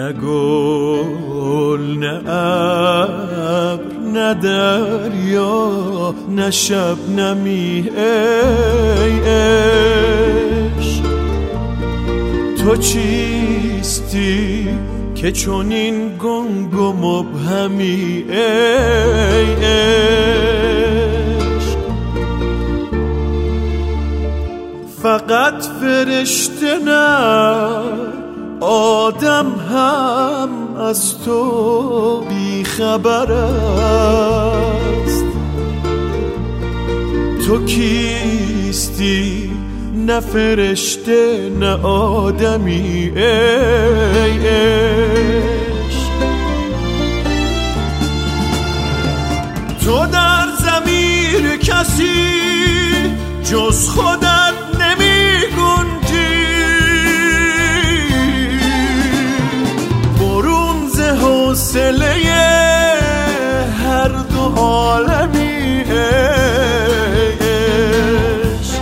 نه گل نه ابر نه دریا نه شبنمی ای عشق، تو چیستی که چنین گنگ و مبهمی ای عشق؟ فقط فرشته نه آدم هم از تو بیخبر است. تو کیستی؟ نه فرشته نه آدمی ای عشق. تو در ضمیر کسی جز خودت نمی گنجی، برون ز حوصله هر دو عالمی ای عشق.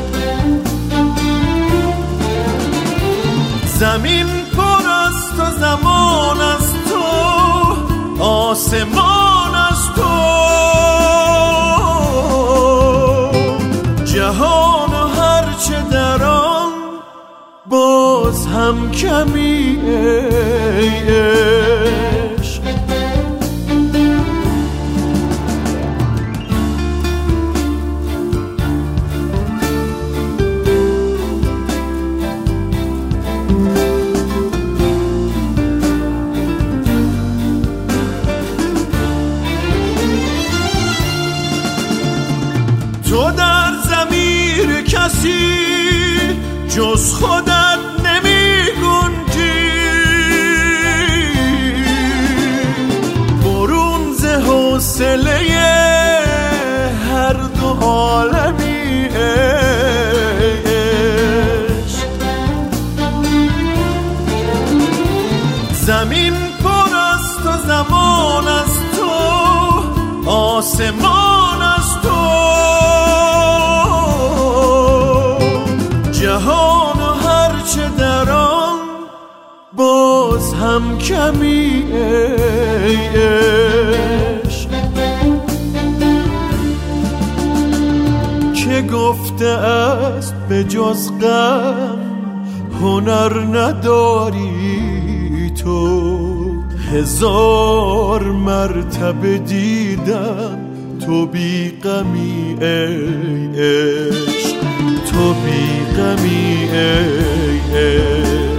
زمین پر از تو، زمان از تو، آسمان از تو، جهان و هرچه در آن باز هم کمی ای عشق. تو در ضمیر کسی جز خودت نمی گنجی، برون ز حوصله هر دو عالمی ای عشق. زمین پر از تو، زمان از تو، آسمان از تو، جهان و هرچه در آن باز هم کمی ای عشق. که گفته است به جز غم هنر نداری تو، هزار مرتبه دیدم تو بی غمی ای عشق، تو بی غمی ای عشق.